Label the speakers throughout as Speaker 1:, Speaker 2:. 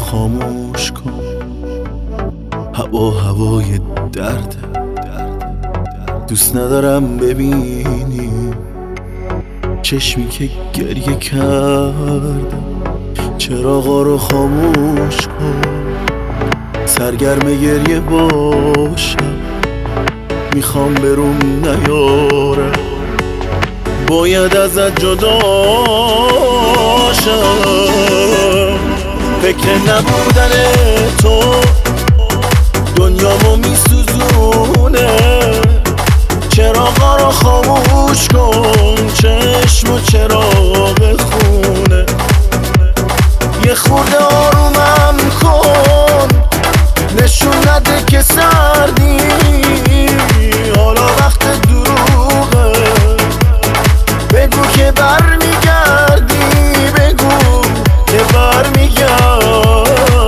Speaker 1: خاموش کن. هوای درد دوست ندارم ببینی چشمی که گریه کردم. چراغا رو خاموش کن، سرگرم گریه باشم. میخوام بروم نیارم، باید ازت جدا شم. فکر نبودن تو دنیامو میسوزونه. چراغا رو خاموش کن، چشم و چراغ خونه. یه خورده آرومم کن، نشون نده که سردی. حالا وقت دروغه، بگو که برمیگردی، بگو که برمیگردی.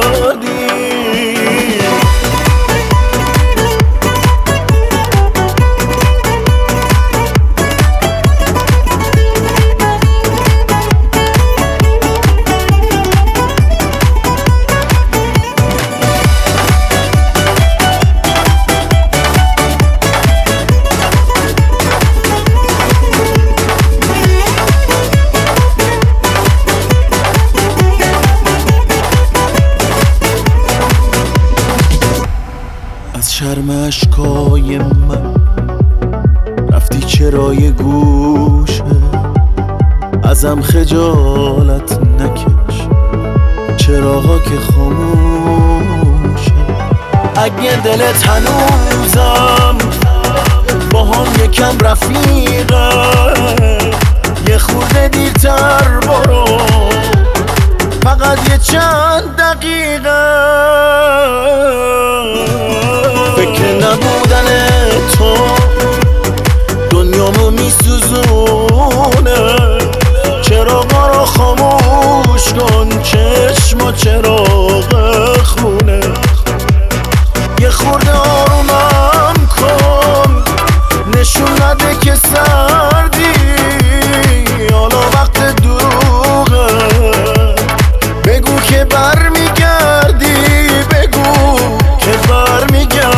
Speaker 1: از شرم اشکای من رفتی چرای گوشه. ازم خجالت نکش، چراغا که خاموشه. اگه دلت هنوزم با هم یکم رفیقه، یه خورده دیرتر برو، فقط یه چند دقیقه. فکر نبودن تو دنیامو میسوزونه. چراغا رو خاموش کن، چشم و چراغ خونه. یه خورده آرومم کن، نشون نده که سردی. حالا وقت دروغه، بگو که برمیگردی، بگو که برمیگردی.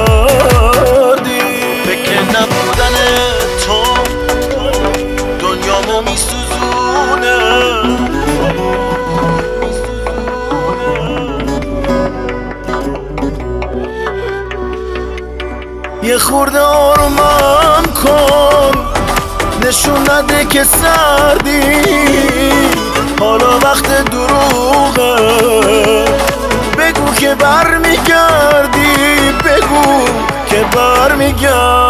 Speaker 1: فکر نبودن تو دنیامو میسوزونه. یه خورده آرومم کن، نشون نده که سردی. حالا وقت دروغه، بگو که برمیگردی، بگو که برمیگردی.